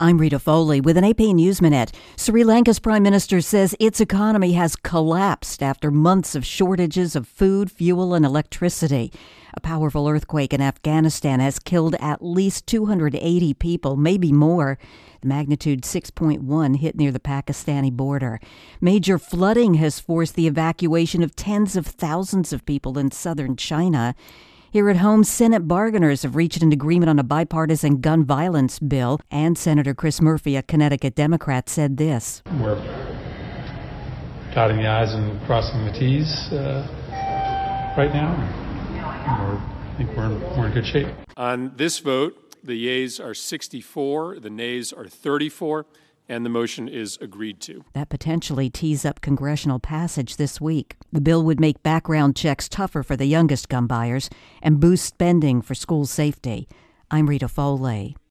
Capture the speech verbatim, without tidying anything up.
I'm Rita Foley with an A P News Minute. Sri Lanka's prime minister says its economy has collapsed after months of shortages of food, fuel, and electricity. A powerful earthquake in Afghanistan has killed at least two hundred eighty people, maybe more. The magnitude six point one hit near the Pakistani border. Major flooding has forced the evacuation of tens of thousands of people in southern China. Here at home, Senate bargainers have reached an agreement on a bipartisan gun violence bill, and Senator Chris Murphy, a Connecticut Democrat, said this. We're dotting the I's and crossing the T's uh, right now. We're, I think we're in, we're in good shape. On this vote, the yeas are sixty-four, the nays are thirty-four, and the motion is agreed to. That potentially tees up congressional passage this week. The bill would make background checks tougher for the youngest gun buyers and boost spending for school safety. I'm Rita Foley.